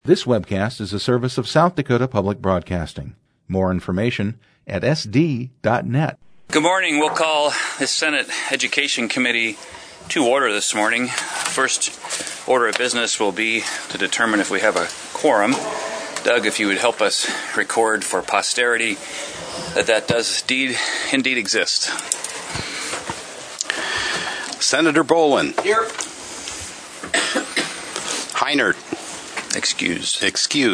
This webcast is a service of South Dakota Public Broadcasting. More information at sd.net. Good morning. We'll call the Senate Education Committee to order this morning. First order of business will be to determine if we have a quorum. Doug, if you would help us record for posterity that does indeed exist. Senator Bolin. Here. Heinert. Excused.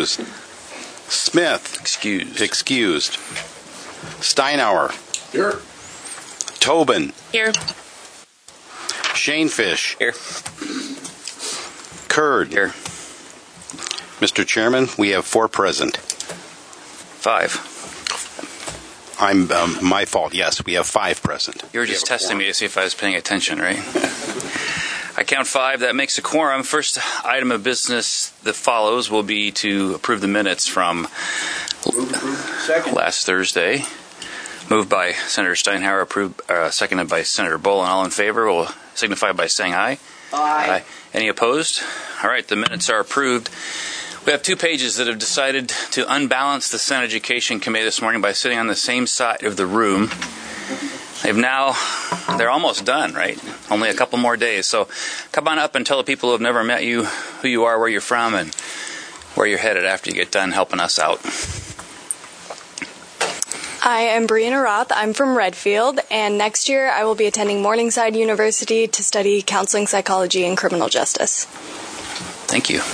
Smith. Excused. Steinauer. Here. Tobin. Here. Shanefish. Here. Curd. Here. Mr. Chairman, we have 4 present. 5. My fault. Yes, we have 5 present. You were just testing me to see if I was paying attention, right? I count 5. That makes a quorum. First item of business that follows will be to approve the minutes from last Thursday. Moved by Senator Steinhauer, seconded by Senator Bolin. All in favor will signify by saying aye. Aye. Any opposed? All right, the minutes are approved. We have 2 pages that have decided to unbalance the Senate Education Committee this morning by sitting on the same side of the room. They're almost done, right? Only a couple more days. So come on up and tell the people who have never met you who you are, where you're from, and where you're headed after you get done helping us out. I am Brianna Roth. I'm from Redfield, and next year I will be attending Morningside University to study counseling psychology and criminal justice. Thank you.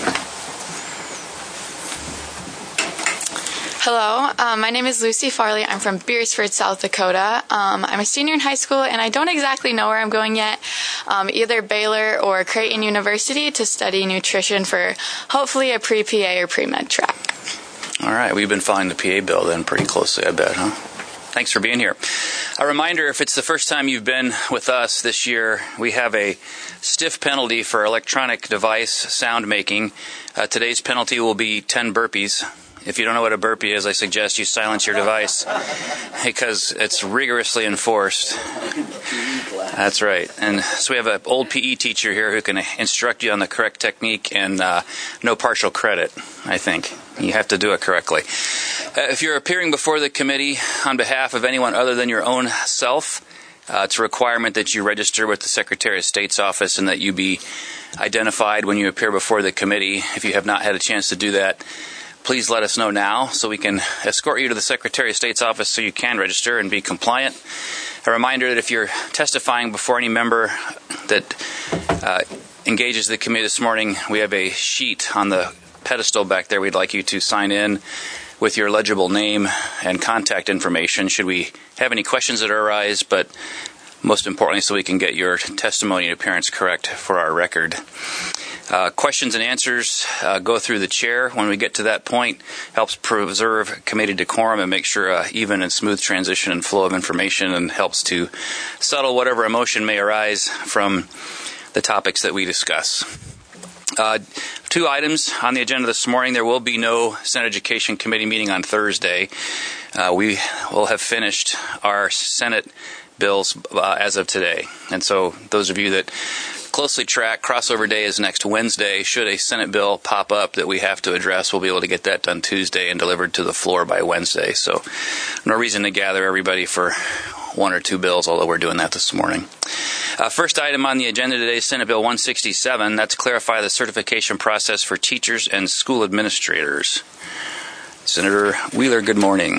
Hello, my name is Lucy Farley. I'm from Beersford, South Dakota. I'm a senior in high school, and I don't exactly know where I'm going yet, either Baylor or Creighton University to study nutrition for hopefully a pre-PA or pre-med track. All right, we've been following the PA bill then pretty closely, I bet, huh? Thanks for being here. A reminder, if it's the first time you've been with us this year, we have a stiff penalty for electronic device sound making. Today's penalty will be 10 burpees. If you don't know what a burpee is, I suggest you silence your device because it's rigorously enforced. That's right. And so we have an old PE teacher here who can instruct you on the correct technique and no partial credit, I think. You have to do it correctly. If you're appearing before the committee on behalf of anyone other than your own self, it's a requirement that you register with the Secretary of State's office and that you be identified when you appear before the committee. If you have not had a chance to do that, please let us know now so we can escort you to the Secretary of State's office so you can register and be compliant. A reminder that if you're testifying before any member that engages the committee this morning, we have a sheet on the pedestal back there we'd like you to sign in with your legible name and contact information should we have any questions that arise, but most importantly so we can get your testimony and appearance correct for our record. Questions and answers go through the chair. When we get to that point, helps preserve committee decorum and make sure even and smooth transition and flow of information, and helps to settle whatever emotion may arise from the topics that we discuss. 2 items on the agenda this morning. There will be no Senate Education Committee meeting on Thursday. We will have finished our Senate bills as of today. And so those of you that closely track, crossover day is next Wednesday. Should a Senate bill pop up that we have to address, we'll be able to get that done Tuesday and delivered to the floor by Wednesday. So no reason to gather everybody for 1 or 2 bills, although we're doing that this morning. First item on the agenda today is Senate Bill 167. That's clarify the certification process for teachers and school administrators. Senator Wheeler, good morning.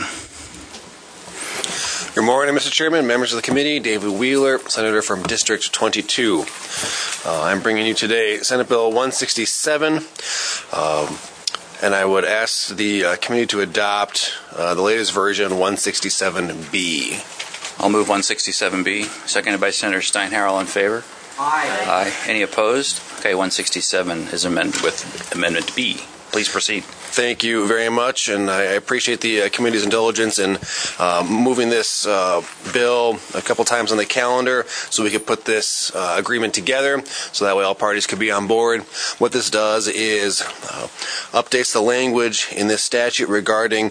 Good morning, Mr. Chairman, members of the committee. David Wheeler, Senator from District 22. I'm bringing you today Senate Bill 167, and I would ask the committee to adopt the latest version, 167B. I'll move 167B, seconded by Senator Steinhauer. All in favor? Aye. Aye. Any opposed? Okay, 167 is amended with Amendment B. Please proceed. Thank you very much, and I appreciate the committee's indulgence in moving this bill a couple times on the calendar so we could put this agreement together so that way all parties could be on board. What this does is updates the language in this statute regarding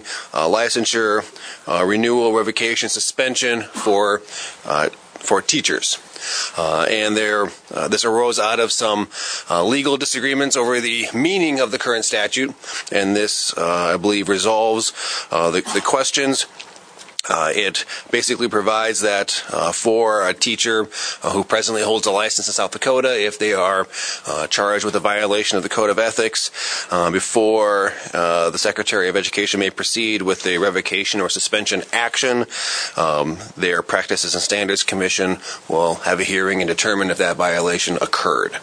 licensure, renewal, revocation, suspension for teachers. And this arose out of some legal disagreements over the meaning of the current statute, and this, I believe, resolves the questions. It basically provides that for a teacher who presently holds a license in South Dakota, if they are charged with a violation of the Code of Ethics, before the Secretary of Education may proceed with a revocation or suspension action, their Practices and Standards Commission will have a hearing and determine if that violation occurred.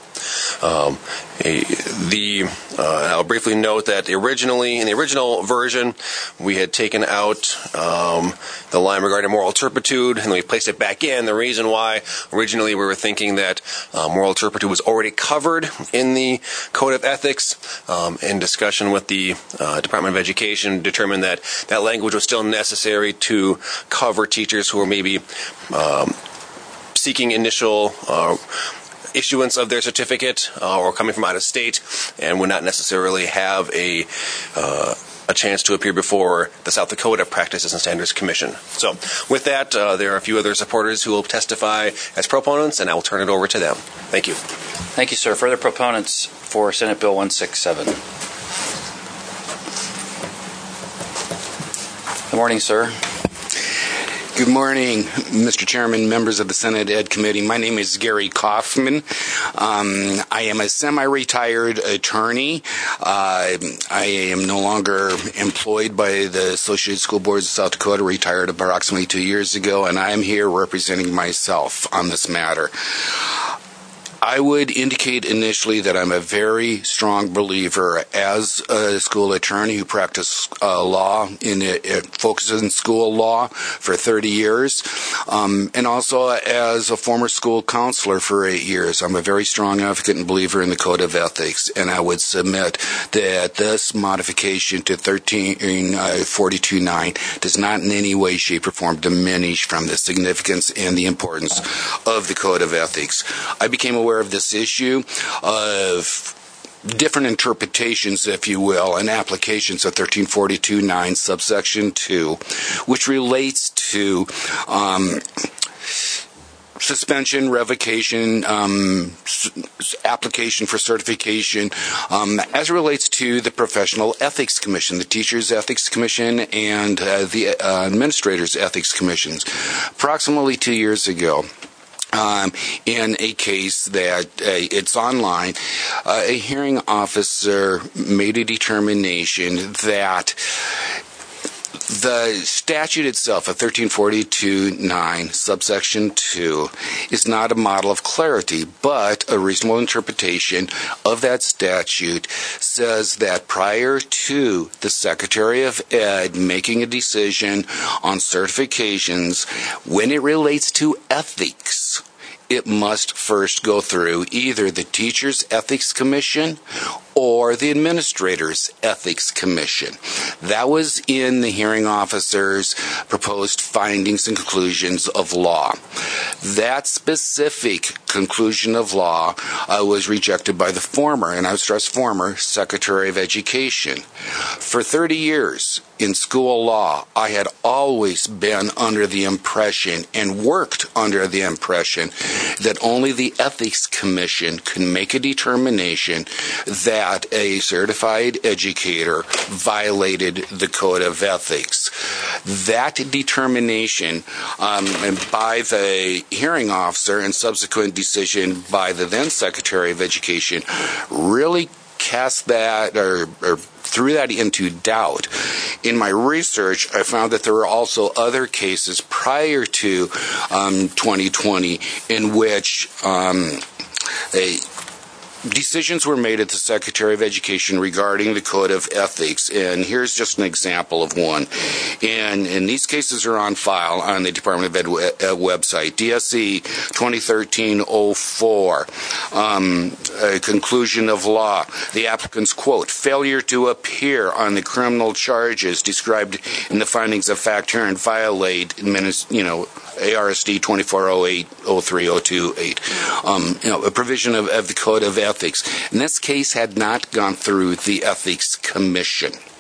I'll briefly note that in the original version, we had taken out the line regarding moral turpitude, and we placed it back in. The reason why originally we were thinking that moral turpitude was already covered in the Code of Ethics. In discussion with the Department of Education, determined that that language was still necessary to cover teachers who were maybe seeking initial issuance of their certificate or coming from out of state, and would not necessarily have a chance to appear before the South Dakota Practices and Standards Commission. So with that, there are a few other supporters who will testify as proponents, and I will turn it over to them. Thank you. Thank you, sir. Further proponents for Senate Bill 167. Good morning, sir. Good morning, Mr. Chairman, members of the Senate Ed Committee. My name is Gary Kaufman. I am a semi-retired attorney. I am no longer employed by the Associated School Boards of South Dakota, retired approximately 2 years ago, and I am here representing myself on this matter. I would indicate initially that I'm a very strong believer as a school attorney who practiced law focuses in school law for 30 years, and also as a former school counselor for 8 years. I'm a very strong advocate and believer in the Code of Ethics, and I would submit that this modification to 1342.9 does not in any way, shape, or form diminish from the significance and the importance of the Code of Ethics. I became aware of this issue of different interpretations, if you will, and applications of 1342.9 subsection 2, which relates to suspension, revocation, application for certification, as it relates to the Professional Ethics Commission, the Teachers Ethics Commission, and the Administrators Ethics Commissions. Approximately 2 years ago, in a case that it's online, a hearing officer made a determination that the statute itself of 1342.9 subsection 2 is not a model of clarity, but a reasonable interpretation of that statute says that prior to the Secretary of Ed making a decision on certifications, when it relates to ethics, it must first go through either the Teachers Ethics Commission or the Administrators Ethics Commission. That was in the hearing officer's proposed findings and conclusions of law. That specific conclusion of law was rejected by the former, and I would stress former, Secretary of Education. For 30 years in school law, I had always been under the impression and worked under the impression that only the Ethics Commission can make a determination that a certified educator violated the Code of Ethics. That determination by the hearing officer and subsequent decision by the then Secretary of Education really cast that or threw that into doubt. In my research, I found that there were also other cases prior to 2020 in which decisions were made at the Secretary of Education regarding the Code of Ethics, and here's just an example of one. And these cases are on file on the Department of Ed website, DSE 2013-04, conclusion of law. The applicant's quote, failure to appear on the criminal charges described in the findings of fact herein violate, ARSD 2408-03-028, a provision of the Code of Ethics. And this case had not gone through the Ethics Commission.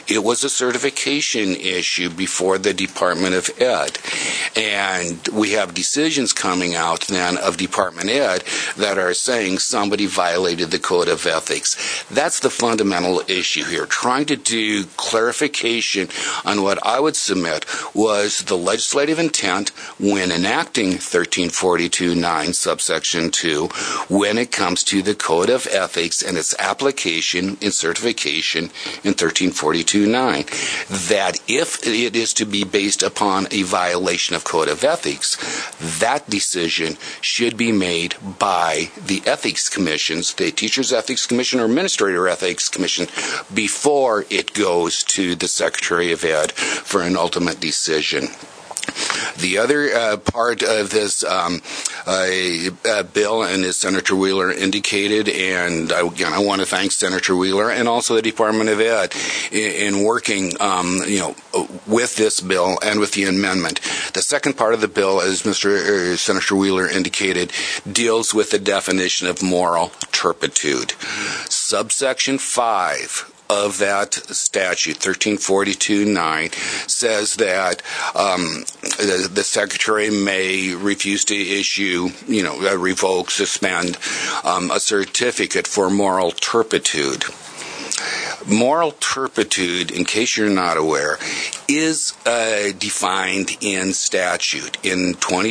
It was a certification issue before the Department of Ed. And we have decisions coming out then of Department Ed that are saying somebody violated the Code of Ethics. That's the fundamental issue here, trying to do clarification on what I would submit was the legislative intent when enacting 1342-9 subsection 2 when it comes to the Code of Ethics and its application in certification in 1342-9. That if it is to be based upon a violation of Code of Ethics, that decision should be made by the ethics commissions, the Teachers Ethics Commission or Administrator Ethics Commission, before it goes to the Secretary of Ed for an ultimate decision. The other part of this bill, and as Senator Wheeler indicated, and I want to thank Senator Wheeler and also the Department of Ed in working, with this bill and with the amendment. The second part of the bill, as Senator Wheeler indicated, deals with the definition of moral turpitude. Subsection 5 of that statute, 1342-9, says that the Secretary may refuse to issue, revoke, suspend a certificate for moral turpitude. Moral turpitude, in case you're not aware, is defined in statute in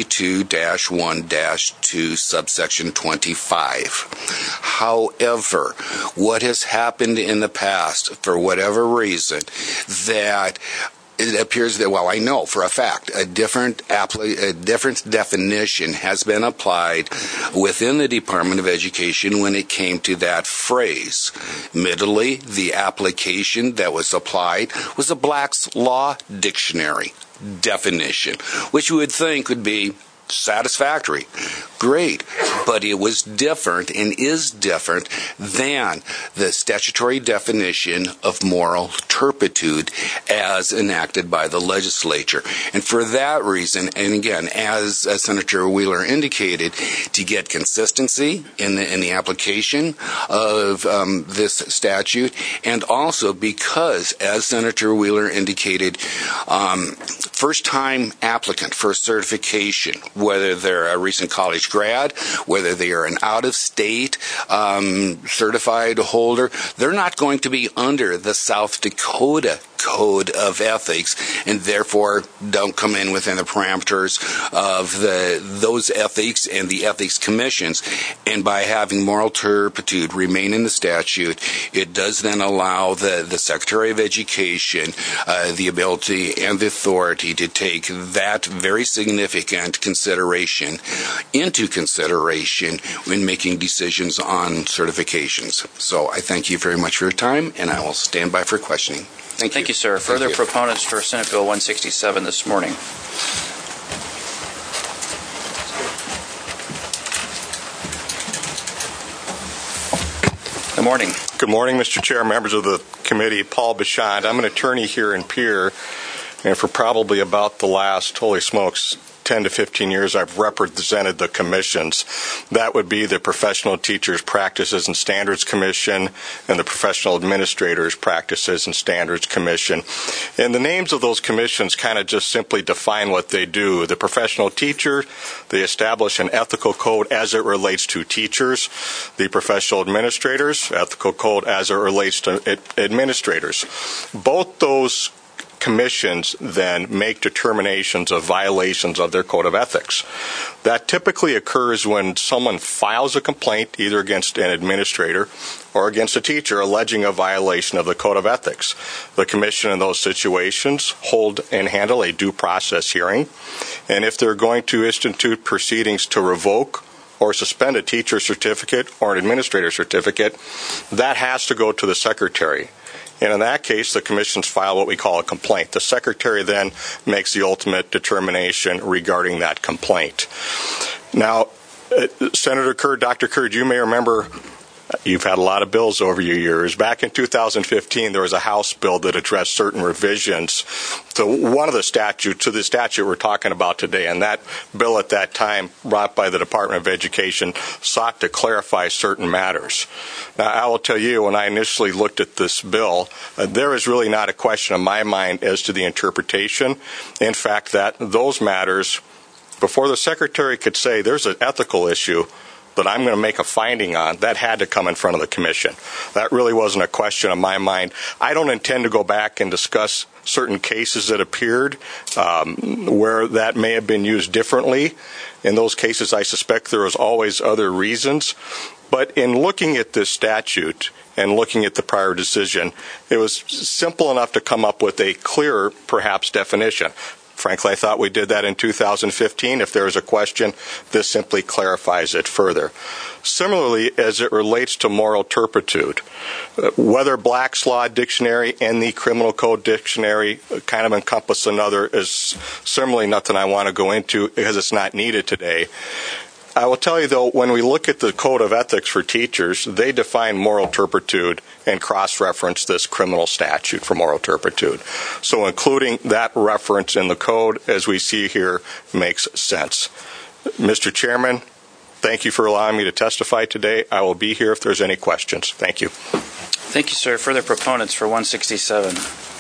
22-1-2 subsection 25. However, what has happened in the past, for whatever reason, that it appears that, I know for a fact, a different definition has been applied within the Department of Education when it came to that phrase. Admittedly, the application that was applied was a Black's Law Dictionary definition, which you would think would be satisfactory. Great. But it was different and is different than the statutory definition of moral turpitude as enacted by the legislature. And for that reason, and again, as Senator Wheeler indicated, to get consistency in the application of this statute, and also because, as Senator Wheeler indicated, first-time applicant for certification, whether they're a recent college grad, whether they are an out-of-state certified holder, they're not going to be under the South Dakota Code of Ethics, and therefore don't come in within the parameters of those ethics and the ethics commissions. And by having moral turpitude remain in the statute, it does then allow the Secretary of Education the ability and the authority to take that very significant consideration into consideration when making decisions on certifications. So I thank you very much for your time, and I will stand by for questioning. Thank you, sir. Further proponents for Senate Bill 167 this morning. Good morning. Good morning, Mr. Chair, members of the committee. Paul Bichon. I'm an attorney here in Pierre, and for probably about the last, 10 to 15 years, I've represented the commissions. That would be the Professional Teachers Practices and Standards Commission and the Professional Administrators Practices and Standards Commission. And the names of those commissions kind of just simply define what they do. The professional teacher, they establish an ethical code as it relates to teachers. The professional administrators, ethical code as it relates to administrators. Both those commissions then make determinations of violations of their code of ethics. That typically occurs when someone files a complaint either against an administrator or against a teacher alleging a violation of the code of ethics. The commission in those situations hold and handle a due process hearing, and if they're going to institute proceedings to revoke or suspend a teacher certificate or an administrator certificate, that has to go to the secretary. And in that case, the commissions file what we call a complaint. The secretary then makes the ultimate determination regarding that complaint. Now, Senator Curd, Dr. Curd, you may remember You've had a lot of bills over your years. Back in 2015, there was a House bill that addressed certain revisions to one of the statutes, to the statute we're talking about today. And that bill at that time, brought by the Department of Education, sought to clarify certain matters. Now, I will tell you, when I initially looked at this bill, there is really not a question in my mind as to the interpretation. In fact, that those matters, before the Secretary could say there's an ethical issue that I'm going to make a finding on, that had to come in front of the Commission. That really wasn't a question in my mind. I don't intend to go back and discuss certain cases that appeared where that may have been used differently. In those cases, I suspect there was always other reasons. But in looking at this statute and looking at the prior decision, it was simple enough to come up with a clearer, perhaps, definition. Frankly, I thought we did that in 2015. If there is a question, this simply clarifies it further. Similarly, as it relates to moral turpitude, whether Black's Law Dictionary and the Criminal Code Dictionary kind of encompass another is certainly nothing I want to go into because it's not needed today. I will tell you, though, when we look at the Code of Ethics for Teachers, they define moral turpitude and cross-reference this criminal statute for moral turpitude. So including that reference in the code, as we see here, makes sense. Mr. Chairman, thank you for allowing me to testify today. I will be here if there's any questions. Thank you. Thank you, sir. Further proponents for 167.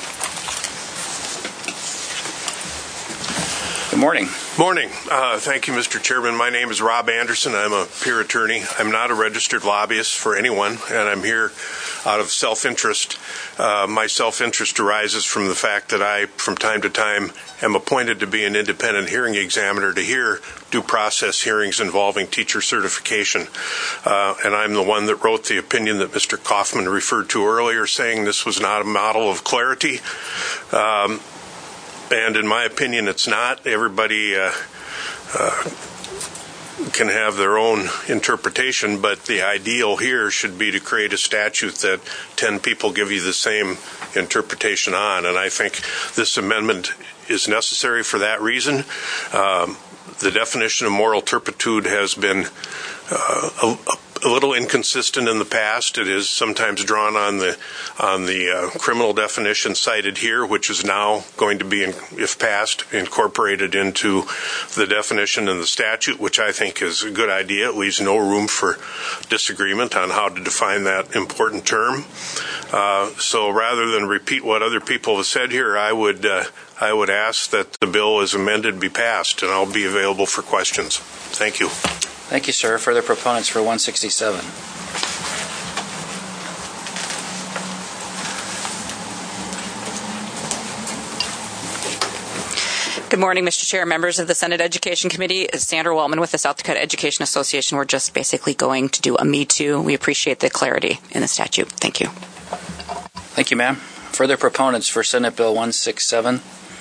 Good morning. Morning. Thank you, Mr. Chairman. My name is Rob Anderson. I'm a peer attorney. I'm not a registered lobbyist for anyone, and I'm here out of self-interest. My self-interest arises from the fact that I, from time to time, am appointed to be an independent hearing examiner to hear due process hearings involving teacher certification. And I'm the one that wrote the opinion that Mr. Kaufman referred to earlier, saying this was not a model of clarity. And in my opinion, it's not. Everybody can have their own interpretation, but the ideal here should be to create a statute that 10 people give you the same interpretation on. And I think this amendment is necessary for that reason. The definition of moral turpitude has been a little inconsistent in the past. It is sometimes drawn on the criminal definition cited here, which is now going to be, if passed, incorporated into the definition in the statute, which I think is a good idea. It leaves no room for disagreement on how to define that important term. So rather than repeat what other people have said here, I would ask that the bill as amended be passed, and I'll be available for questions. Thank you. Thank you, sir. Further proponents for 167. Good morning, Mr. Chair, members of the Senate Education Committee. Sandra Wellman with the South Dakota Education Association. We're just basically going to do a Me Too. We appreciate the clarity in the statute. Thank you. Thank you, ma'am. Further proponents for Senate Bill 167.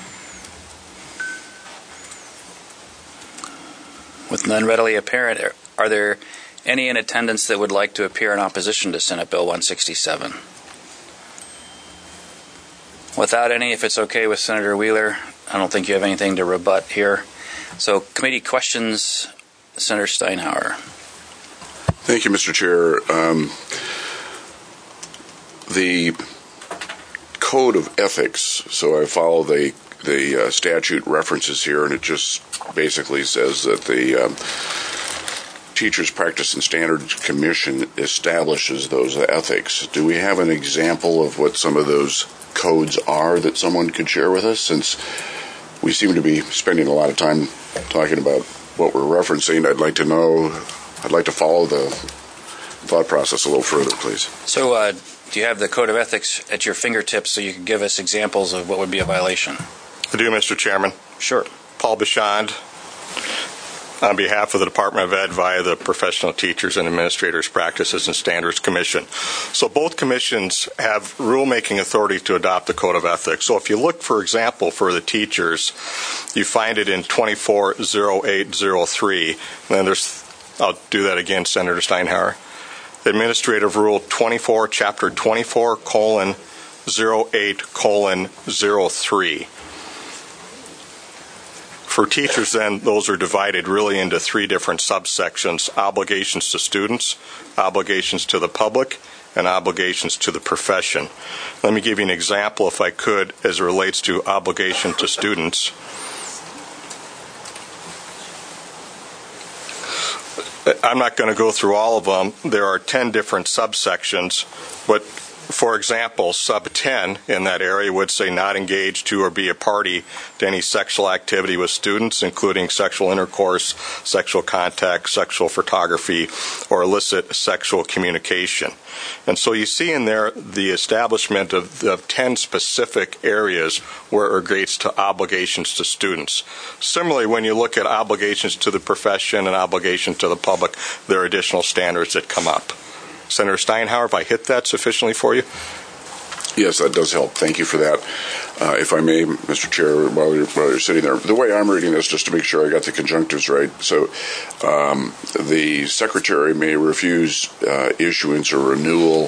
With none readily apparent, are there any in attendance that would like to appear in opposition to Senate Bill 167? Without any, if it's okay with Senator Wheeler, I don't think you have anything to rebut here. So, committee questions, Senator Steinhauer. Thank you, Mr. Chair. The Code of Ethics, so I follow the statute references here, and it just basically says that the Teachers Practice and Standards Commission establishes those ethics. Do we have an example of what some of those codes are that someone could share with us, since we seem to be spending a lot of time talking about what we're referencing? I'd like to follow the thought process a little further, please. So, do you have the Code of Ethics at your fingertips so you can give us examples of what would be a violation? I do, Mr. Chairman. Sure. Paul Bichond, on behalf of the Department of Ed via the Professional Teachers and Administrators Practices and Standards Commission. So both commissions have rulemaking authority to adopt the Code of Ethics. So if you look, for example, for the teachers, you find it in 240803. And I'll do that again, Senator Steinhauer. Administrative Rule 24, Chapter 24:08:03. For teachers, then, those are divided really into three different subsections: obligations to students, obligations to the public, and obligations to the profession. Let me give you an example, if I could, as it relates to obligation to students. I'm not going to go through all of them. There are 10 different subsections, but for example, sub 10 in that area would say not engage to or be a party to any sexual activity with students, including sexual intercourse, sexual contact, sexual photography, or illicit sexual communication. And so you see in there the establishment of 10 specific areas where it relates to obligations to students. Similarly, when you look at obligations to the profession and obligations to the public, there are additional standards that come up. Senator Steinhauer, have I hit that sufficiently for you? Yes, that does help. Thank you for that. If I may, Mr. Chair, while you're sitting there, the way I'm reading this, just to make sure I got the conjunctives right, so the Secretary may refuse issuance or renewal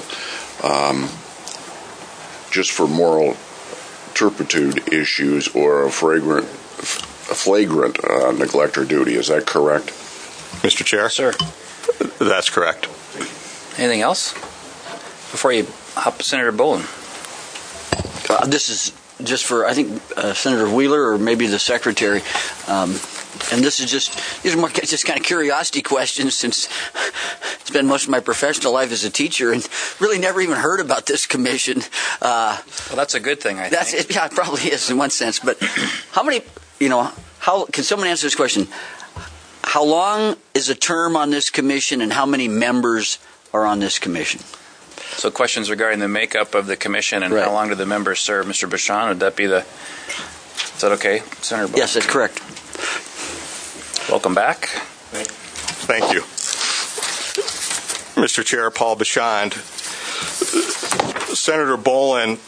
just for moral turpitude issues or a flagrant neglect or duty. Is that correct? Mr. Chair? Sir. That's correct. Anything else? Before you hop, Senator Bolin. This is just for, I think, Senator Wheeler or maybe the Secretary. And these are more just kind of curiosity questions, since it's been most of my professional life as a teacher and really never even heard about this commission. Well, that's a good thing, I think. Yeah, it probably is in one sense. But how many, how can someone answer this question? How long is a term on this commission, and how many members are on this commission? So questions regarding the makeup of the commission and how long do the members serve. Mr. Bashan, would that be is that okay, Senator Bolin? Yes, that's correct. Welcome back. Thank you. Mr. Chair, Paul Bashan. Senator Bolin,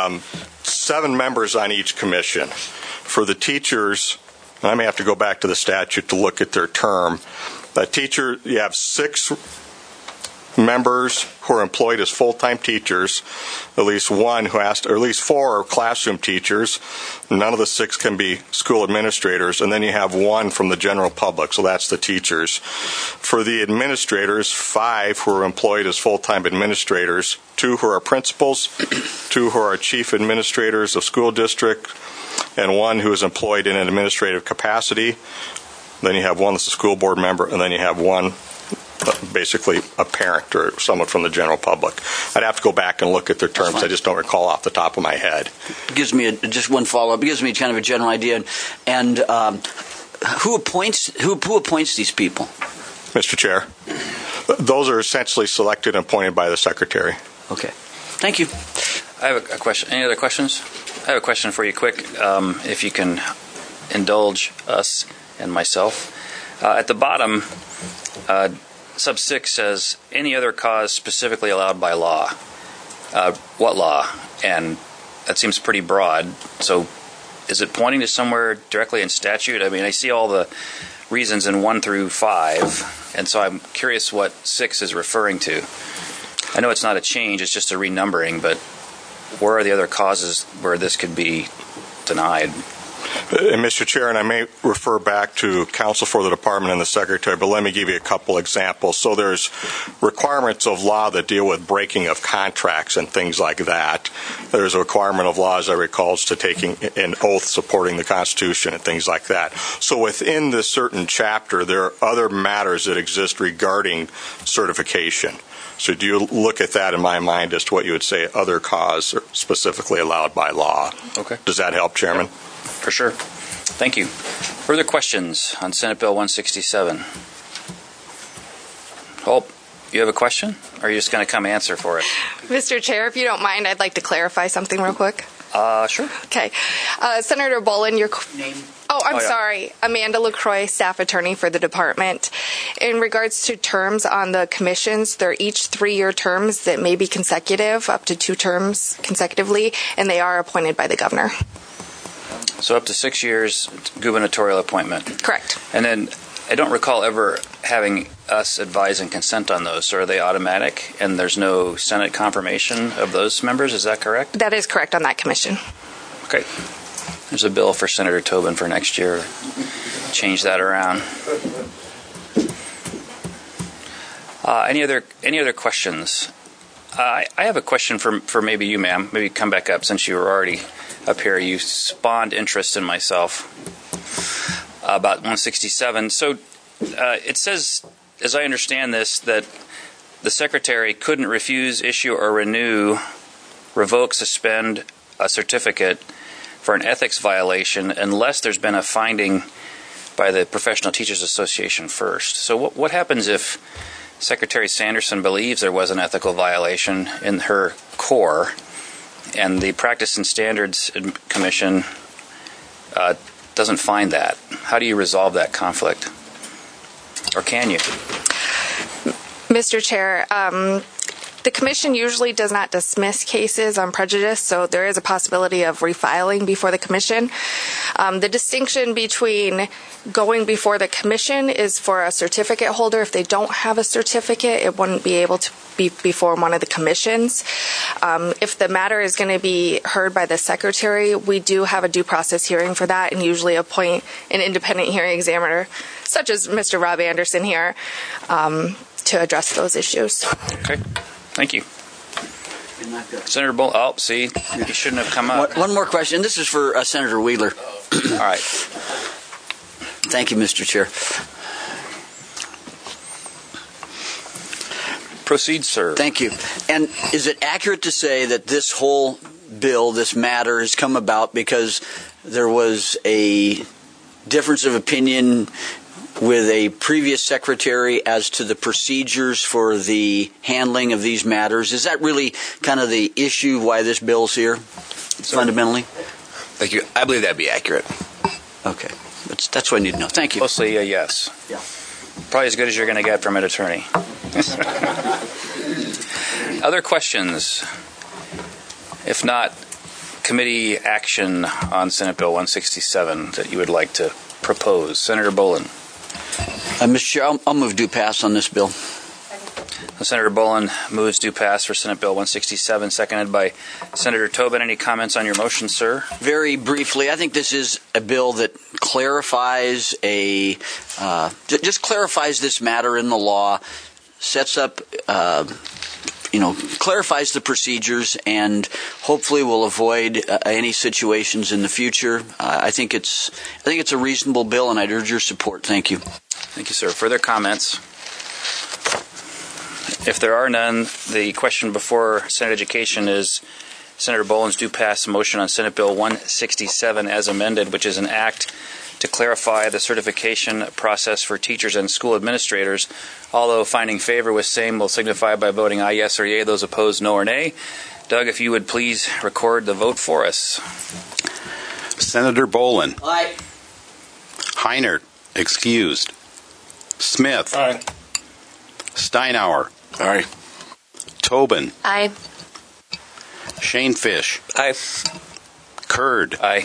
7 members on each commission. For the teachers, I may have to go back to the statute to look at their term. Teacher, you have 6 members who are employed as full-time teachers, at least 1 who has to, or at least 4 are classroom teachers. None of the 6 can be school administrators, and then you have 1 from the general public, so that's the teachers. For the administrators, 5 who are employed as full-time administrators, 2 who are principals, 2 who are chief administrators of school district, and 1 who is employed in an administrative capacity. Then you have 1 that's a school board member, and then you have 1 basically a parent or someone from the general public. I'd have to go back and look at their terms. I just don't recall off the top of my head. It gives me just one follow-up. It gives me kind of a general idea. And who appoints these people? Mr. Chair, those are essentially selected and appointed by the Secretary. Okay. Thank you. I have a question. Any other questions? I have a question for you quick, if you can indulge us and myself. At the bottom, sub 6 says, any other cause specifically allowed by law. What law? And that seems pretty broad. So is it pointing to somewhere directly in statute? I mean, I see all the reasons in 1 through 5, and so I'm curious what 6 is referring to. I know it's not a change, it's just a renumbering, but where are the other causes where this could be denied? And Mr. Chair, and I may refer back to counsel for the department and the Secretary, but let me give you a couple examples. So there's requirements of law that deal with breaking of contracts and things like that. There's a requirement of law, as I recall, to taking an oath supporting the Constitution and things like that. So within this certain chapter, there are other matters that exist regarding certification. So do you look at that in my mind as to what you would say other cause specifically allowed by law? Okay. Does that help, Chairman? For sure. Thank you. Further questions on Senate Bill 167? Hope, you have a question? Or are you just going to come answer for it? Mr. Chair, if you don't mind, I'd like to clarify something real quick. Sure. Okay. Senator Bolin, your name? Sorry. Amanda LaCroix, staff attorney for the department. In regards to terms on the commissions, they're each 3-year terms that may be consecutive, up to 2 terms consecutively, and they are appointed by the governor. So up to 6 years, gubernatorial appointment. Correct. And then I don't recall ever having us advise and consent on those. So are they automatic, and there's no Senate confirmation of those members? Is that correct? That is correct on that commission. Okay. There's a bill for Senator Tobin for next year. Change that around. Any other questions? I have a question for maybe you, ma'am. Maybe come back up since you were already up here. You spawned interest in myself about 167. So it says, as I understand this, that the Secretary couldn't refuse, issue, or renew, revoke, suspend a certificate for an ethics violation unless there's been a finding by the Professional Teachers Association first. So what happens if Secretary Sanderson believes there was an ethical violation in her core and the Practice and Standards Commission doesn't find that? How do you resolve that conflict? Or can you? Mr. Chair, the Commission usually does not dismiss cases on prejudice, so there is a possibility of refiling before the Commission. The distinction between going before the Commission is for a certificate holder. If they don't have a certificate, it wouldn't be able to be before one of the commissions. If the matter is going to be heard by the Secretary, we do have a due process hearing for that and usually appoint an independent hearing examiner, such as Mr. Rob Anderson here, to address those issues. Okay. Thank you. Senator Bull. Oh, see, you shouldn't have come up. One more question. This is for Senator Wheeler. All right. Thank you, Mr. Chair. Proceed, sir. Thank you. And is it accurate to say that this whole bill, this matter, has come about because there was a difference of opinion with a previous secretary as to the procedures for the handling of these matters? Is that really kind of the issue why this bill's here, fundamentally? Thank you. I believe that'd be accurate. Okay. That's what I need to know. Thank you. Mostly a yes. Yeah. Probably as good as you're going to get from an attorney. Other questions? If not, committee action on Senate Bill 167 that you would like to propose. Senator Bolin. Mr. Chair, I'll move due pass on this bill. Senator Bolin moves due pass for Senate Bill 167, seconded by Senator Tobin. Any comments on your motion, sir? Very briefly, I think this is a bill that clarifies just clarifies this matter in the law, sets up, clarifies the procedures, and hopefully will avoid any situations in the future. I think it's a reasonable bill, and I'd urge your support. Thank you. Thank you, sir. Further comments? If there are none, the question before Senate Education is Senator Bolin's due pass motion on Senate Bill 167 as amended, which is an act to clarify the certification process for teachers and school administrators. Although finding favor with same will signify by voting aye, yes, or yea. Those opposed, no or nay. Doug, if you would please record the vote for us. Senator Bolin. Aye. Heinert, excused. Smith. Aye. Steinauer. Aye. Tobin. Aye. Shane Fish. Aye. Curd. Aye.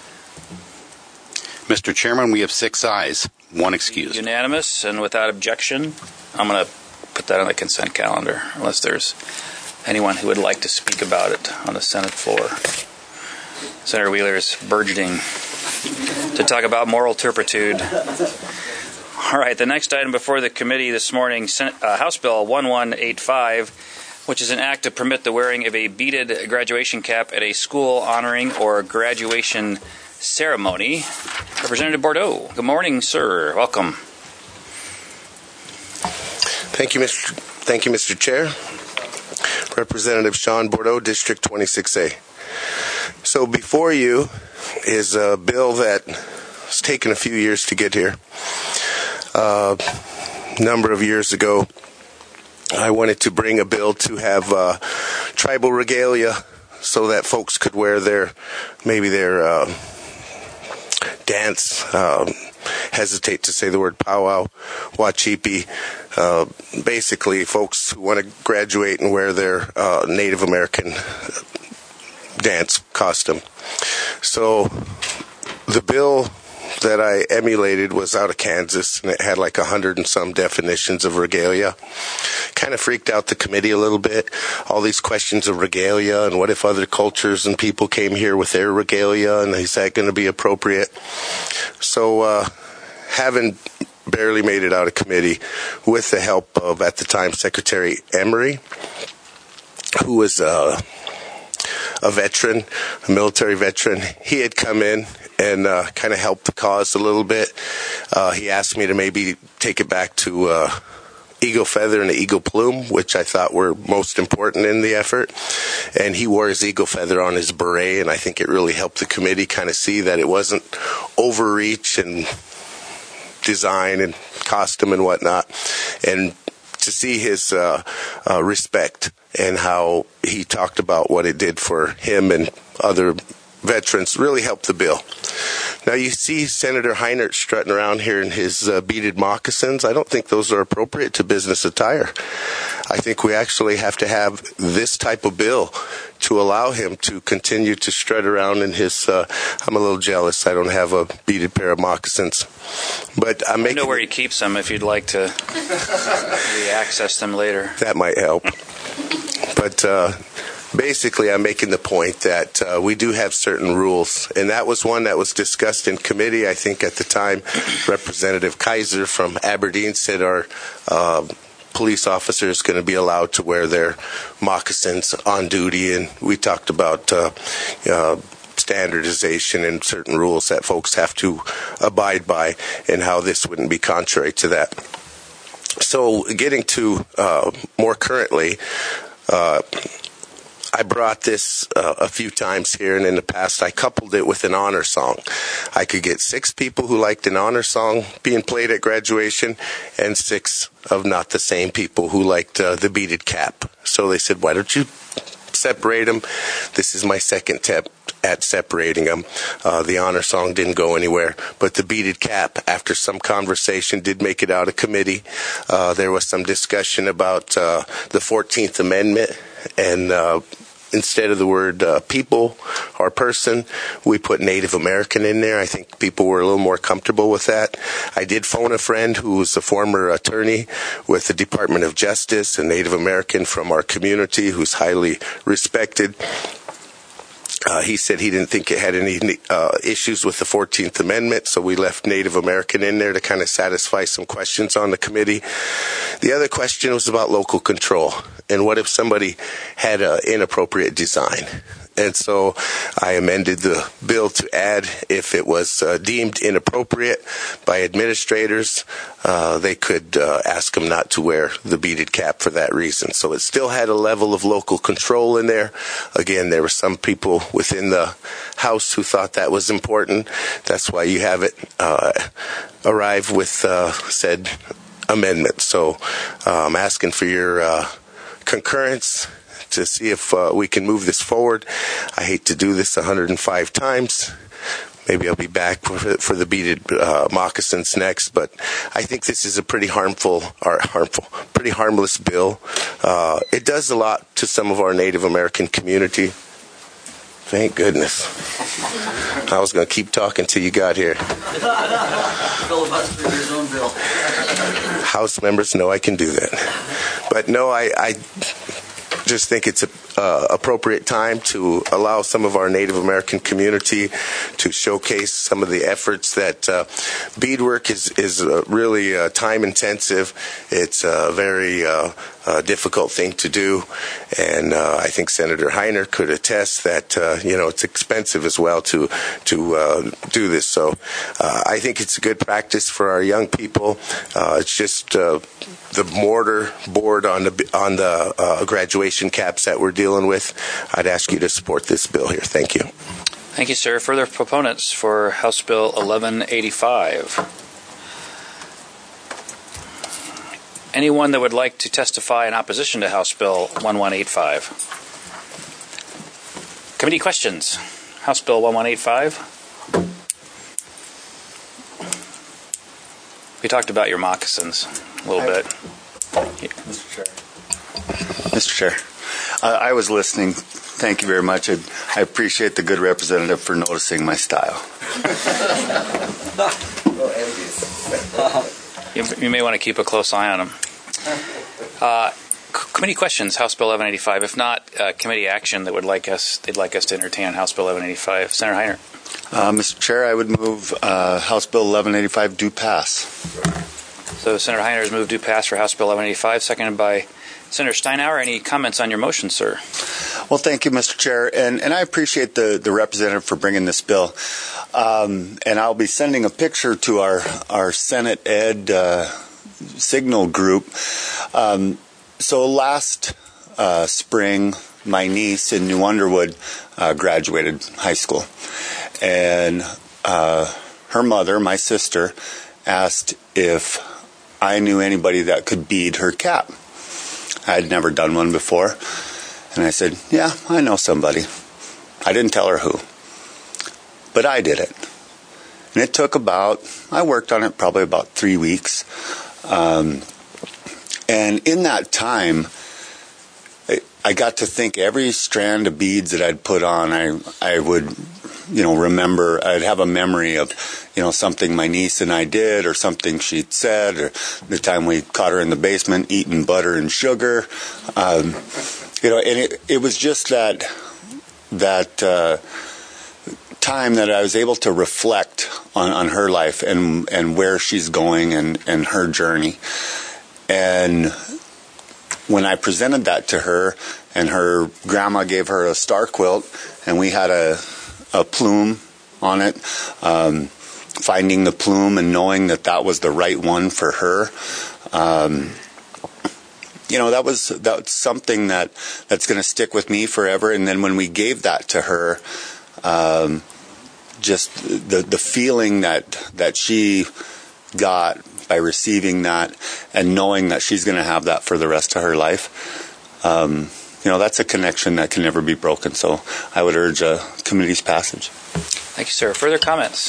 Mr. Chairman, we have 6 ayes, 1 excused. Unanimous and without objection. I'm going to put that on the consent calendar unless there's anyone who would like to speak about it on the Senate floor. Senator Wheeler is burgeoning to talk about moral turpitude. All right, the next item before the committee this morning, House Bill 1185, which is an act to permit the wearing of a beaded graduation cap at a school honoring or graduation ceremony. Representative Bordeaux. Good morning, sir. Welcome. Thank you, Mr. Chair. Representative Sean Bordeaux, District 26A. So before you is a bill that's taken a few years to get here. A number of years ago, I wanted to bring a bill to have tribal regalia so that folks could wear their dance, hesitate to say the word powwow, wachipi, basically folks who want to graduate and wear their Native American dance costume. So the that I emulated was out of Kansas, and it had like 100 and some definitions of regalia. Kind of freaked out the committee a little bit. All these questions of regalia, and what if other cultures and people came here with their regalia, and is that going to be appropriate? So, having barely made it out of committee with the help of, at the time, Secretary Emery, who was a veteran, a military veteran. He had come in and kind of helped the cause a little bit. He asked me to maybe take it back to eagle feather and the eagle plume, which I thought were most important in the effort. And he wore his eagle feather on his beret, and I think it really helped the committee kind of see that it wasn't overreach and design and costume and whatnot. And to see his respect and how he talked about what it did for him and other veterans really helped the bill. Now you see Senator Heinert strutting around here in his beaded moccasins. I don't think those are appropriate to business attire. I think we actually have to have this type of bill to allow him to continue to strut around in his, I'm a little jealous. I don't have a beaded pair of moccasins. But I'm making... I know where he keeps them if you'd like to access them later. That might help. But basically, I'm making the point that we do have certain rules, and that was one that was discussed in committee. I think at the time, Representative Kaiser from Aberdeen said our police officers going to be allowed to wear their moccasins on duty, and we talked about standardization and certain rules that folks have to abide by, and how this wouldn't be contrary to that. So getting to more currently, I brought this a few times here, and in the past I coupled it with an honor song. I could get 6 people who liked an honor song being played at graduation, and 6 of not the same people who liked the beaded cap. So they said, why don't you separate them? This is my second attempt at separating them. The honor song didn't go anywhere, but the beaded cap, after some conversation, did make it out of committee. There was some discussion about the 14th Amendment, and instead of the word people or person, we put Native American in there. I think people were a little more comfortable with that. I did phone a friend who was a former attorney with the Department of Justice, a Native American from our community who's highly respected. He said he didn't think it had any issues with the 14th Amendment, so we left Native American in there to kind of satisfy some questions on the committee. The other question was about local control, and what if somebody had an inappropriate design? And so I amended the bill to add, if it was deemed inappropriate by administrators, they could ask them not to wear the beaded cap for that reason. So it still had a level of local control in there. Again, there were some people within the House who thought that was important. That's why you have it arrive with said amendment. So I'm asking for your concurrence to see if we can move this forward. I hate to do this 105 times. Maybe I'll be back for the beaded moccasins next, but I think this is a pretty pretty harmless bill. It does a lot to some of our Native American community. Thank goodness. I was going to keep talking till you got here. Filibuster his own bill. House members know I can do that. But no, I just think it's an appropriate time to allow some of our Native American community to showcase some of the efforts that beadwork is really time intensive. It's a very difficult thing to do, and I think Senator Heiner could attest that it's expensive as well to do this. So I think it's a good practice for our young people. It's just the mortar board on the graduation caps that we're dealing with. I'd ask you to support this bill here. Thank you. Thank you, sir. Further proponents for House Bill 1185? Anyone that would like to testify in opposition to House Bill 1185? Committee questions? House Bill 1185? We talked about your moccasins a little bit. Mr. Chair. I was listening. Thank you very much. I appreciate the good representative for noticing my style. You may want to keep a close eye on him. Committee questions, House Bill 1185. If not, committee action that they'd like us to entertain on House Bill 1185. Senator Heiner. Mr. Chair, I would move House Bill 1185 do pass. So Senator Heiner has moved do pass for House Bill 1185, seconded by Senator Steinhauer. Any comments on your motion, sir? Well, thank you, Mr. Chair, and I appreciate the representative for bringing this bill. And I'll be sending a picture to our Senate Ed Signal group. So last spring, my niece in New Underwood graduated high school, and her mother, my sister, asked if I knew anybody that could bead her cap. I had never done one before, and I said, yeah, I know somebody. I didn't tell her who, but I did it. And it took I worked on it probably about 3 weeks. And in that time, I got to think every strand of beads that I'd put on, I would, remember. I'd have a memory of, something my niece and I did, or something she'd said, or the time we caught her in the basement eating butter and sugar. And it was just that time that I was able to reflect on her life and where she's going and her journey. And when I presented that to her, and her grandma gave her a star quilt, and we had a plume on it, finding the plume and knowing that was the right one for her, that's something that's going to stick with me forever. And then when we gave that to her, just the feeling that she got by receiving that and knowing that she's going to have that for the rest of her life, that's a connection that can never be broken. So I would urge a committee's passage. Thank you, sir. Further comments?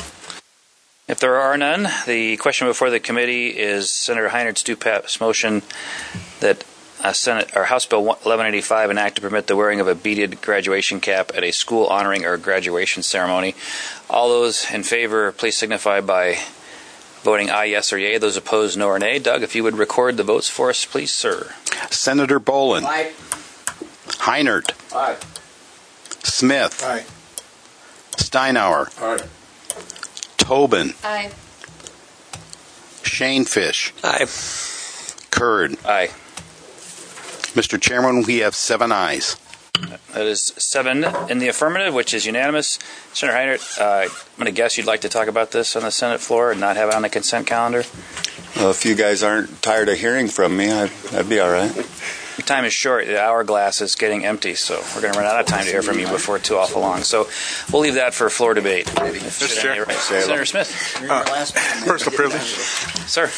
If there are none, the question before the committee is Senator Heinert's do pass motion that House Bill 1185 enact to permit the wearing of a beaded graduation cap at a school honoring or graduation ceremony. All those in favor, please signify by voting aye, yes, or yea. Those opposed, no or nay. Doug, if you would record the votes for us, please, sir. Senator Bolin. Aye. Heinert. Aye. Smith. Aye. Steinhauer. Aye. Tobin. Aye. Shanefish. Aye. Curd. Aye. Mr. Chairman, we have 7 ayes. That is 7 in the affirmative, which is unanimous. Senator Heinert, I'm going to guess you'd like to talk about this on the Senate floor and not have it on the consent calendar? Well, if you guys aren't tired of hearing from me, that'd be all right. Your time is short. The hourglass is getting empty, so we're going to run out of time to hear from you before too awful long. So we'll leave that for floor debate. Mr. Chair. Senator Smith. Personal privilege. Sir.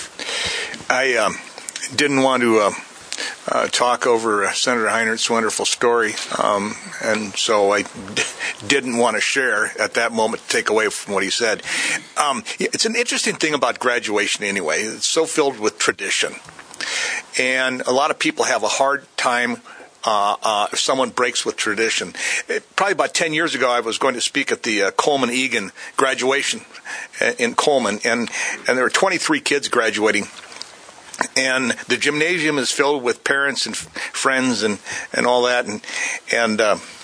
I didn't want to talk over Senator Heinert's wonderful story, and so I didn't want to share at that moment to take away from what he said. It's an interesting thing about graduation anyway. It's so filled with tradition. And a lot of people have a hard time if someone breaks with tradition. Probably about 10 years ago, I was going to speak at the Coleman-Egan graduation in Coleman, and there were 23 kids graduating. And the gymnasium is filled with parents and friends and all that. And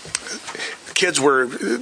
kids were,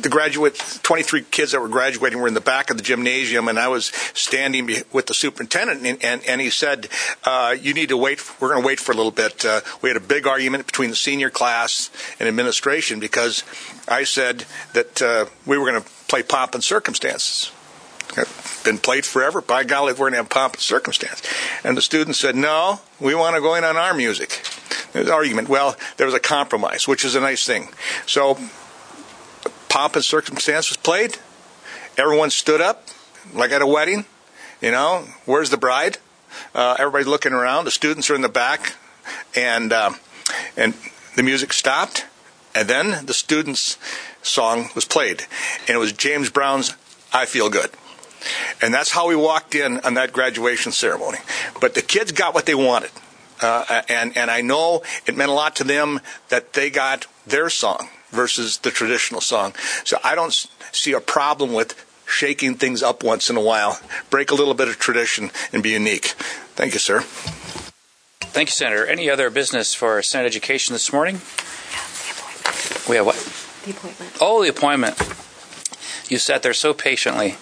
23 kids that were graduating were in the back of the gymnasium, and I was standing with the superintendent, and he said, you need to wait, we're going to wait for a little bit. We had a big argument between the senior class and administration because I said that we were going to play Pomp and Circumstances. Been played forever. By golly, we're going to have Pomp and Circumstance. And the students said, no, we want to go in on our music. There's an argument. Well, there was a compromise, which is a nice thing. So Pomp and Circumstance was played. Everyone stood up, like at a wedding. Where's the bride? Everybody's looking around. The students are in the back. And the music stopped. And then the students' song was played. And it was James Brown's I Feel Good. And that's how we walked in on that graduation ceremony. But the kids got what they wanted. And I know it meant a lot to them that they got their song versus the traditional song. So I don't see a problem with shaking things up once in a while. Break a little bit of tradition and be unique. Thank you, sir. Thank you, Senator. Any other business for Senate Education this morning? We have what? The appointment. Oh, the appointment. You sat there so patiently.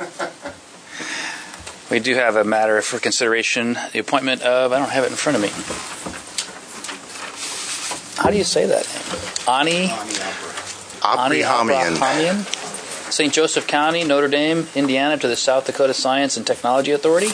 We do have a matter for consideration, the appointment of, I don't have it in front of me. How do you say that name? Ani Abrahamian, St. Joseph County, Notre Dame, Indiana, to the South Dakota Science and Technology Authority.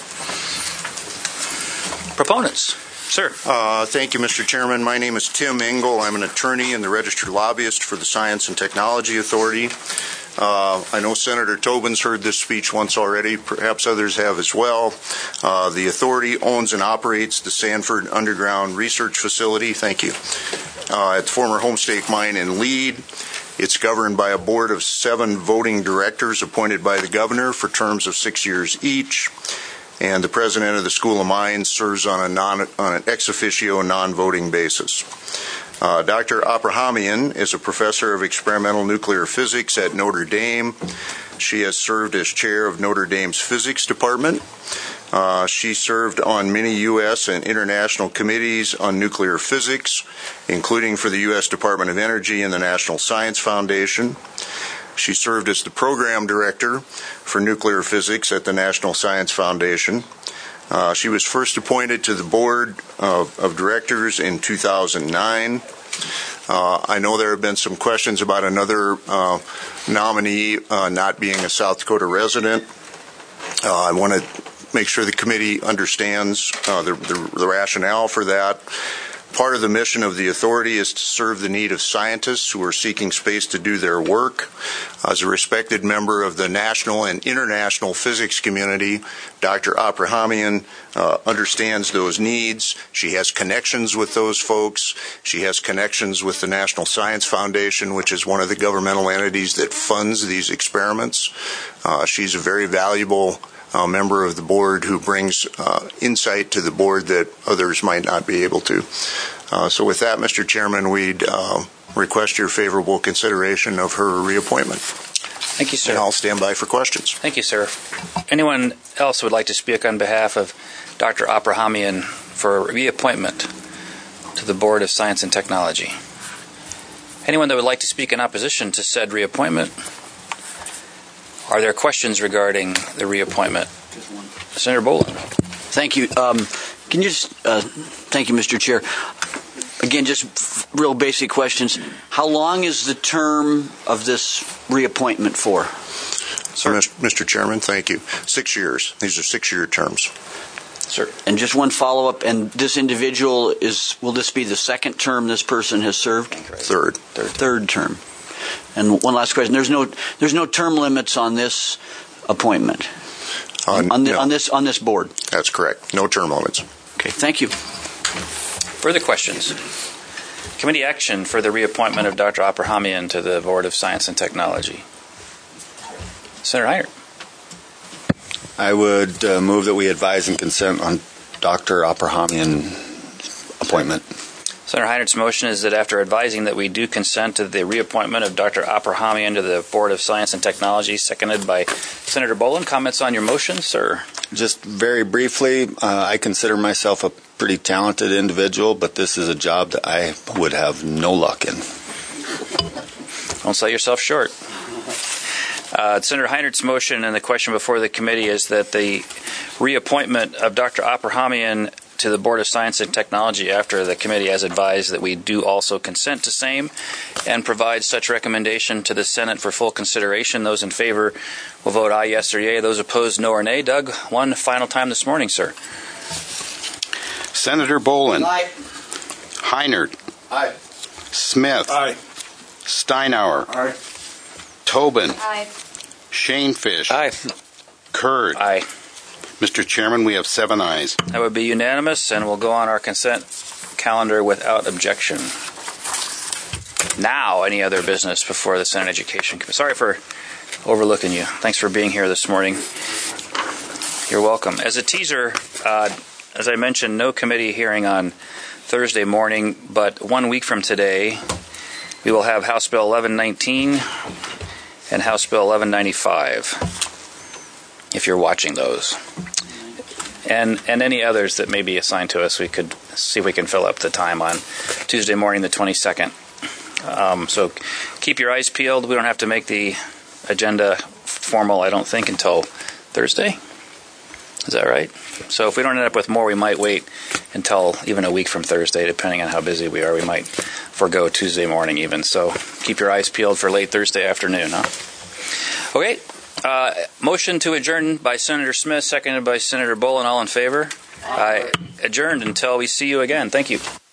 Proponents. Sir. Thank you, Mr. Chairman. My name is Tim Engel. I'm an attorney and the registered lobbyist for the Science and Technology Authority. I know Senator Tobin's heard this speech once already. Perhaps others have as well. The authority owns and operates the Sanford Underground Research Facility. Thank you. At the former Homestake Mine in Lead. It's governed by a board of 7 voting directors appointed by the governor for terms of 6 years each. And the president of the School of Mines serves on an ex officio non-voting basis. Dr. Abrahamian is a professor of experimental nuclear physics at Notre Dame. She has served as chair of Notre Dame's physics department. She served on many U.S. and international committees on nuclear physics, including for the U.S. Department of Energy and the National Science Foundation. She served as the program director for nuclear physics at the National Science Foundation. She was first appointed to the board of directors in 2009. I know there have been some questions about another nominee not being a South Dakota resident. I want to make sure the committee understands the rationale for that. Part of the mission of the authority is to serve the need of scientists who are seeking space to do their work. As a respected member of the national and international physics community, Dr. Abrahamian understands those needs. She has connections with those folks. She has connections with the National Science Foundation, which is one of the governmental entities that funds these experiments. She's a very valuable member of the board who brings insight to the board that others might not be able to. So with that, Mr. Chairman, we'd request your favorable consideration of her reappointment. Thank you, sir. And I'll stand by for questions. Thank you, sir. Anyone else would like to speak on behalf of Dr. Abrahamian for reappointment to the Board of Science and Technology? Anyone that would like to speak in opposition to said reappointment? Are there questions regarding the reappointment? Senator Boland. Thank you. Can you just thank you, Mr. Chair. Again, just real basic questions. How long is the term of this reappointment for? So, Mr. Chairman, thank you. 6 years. These are 6-year terms. Sir. And just one follow-up. And this individual will this be the second term this person has served? Third term. And one last question: there's no term limits on this appointment on this board. That's correct. No term limits. Okay. Thank you. Further questions? Committee action for the reappointment of Dr. Abrahamian to the Board of Science and Technology. Senator Heinert. I would move that we advise and consent on Dr. Abrahamian's appointment. Senator Heinert's motion is that after advising that we do consent to the reappointment of Dr. Abrahamian to the Board of Science and Technology, seconded by Senator Boland. Comments on your motion, sir? Just very briefly, I consider myself a pretty talented individual, but this is a job that I would have no luck in. Don't sell yourself short. Senator Heinert's motion and the question before the committee is that the reappointment of Dr. Abrahamian to the Board of Science and Technology, after the committee has advised that we do also consent to same and provide such recommendation to the Senate for full consideration. Those in favor will vote aye, yes, or yea. Those opposed, no or nay. Doug, one final time this morning, sir. Senator Boland. Aye. Heinert. Aye. Smith. Aye. Steinauer. Aye. Tobin. Aye. Shanefish. Aye. Kurd. Aye. Mr. Chairman, we have 7 ayes. That would be unanimous, and we'll go on our consent calendar without objection. Now, any other business before the Senate Education Committee? Sorry for overlooking you. Thanks for being here this morning. You're welcome. As a teaser, as I mentioned, no committee hearing on Thursday morning, but 1 week from today, we will have House Bill 1119 and House Bill 1195, if you're watching those. And any others that may be assigned to us, we could see if we can fill up the time on Tuesday morning, the 22nd. So keep your eyes peeled. We don't have to make the agenda formal, I don't think, until Thursday. Is that right? So if we don't end up with more, we might wait until even a week from Thursday, depending on how busy we are. We might forego Tuesday morning even. So keep your eyes peeled for late Thursday afternoon, huh? Okay. Motion to adjourn by Senator Smith, seconded by Senator Bolin. All in favor? Aye. Adjourned until we see you again. Thank you.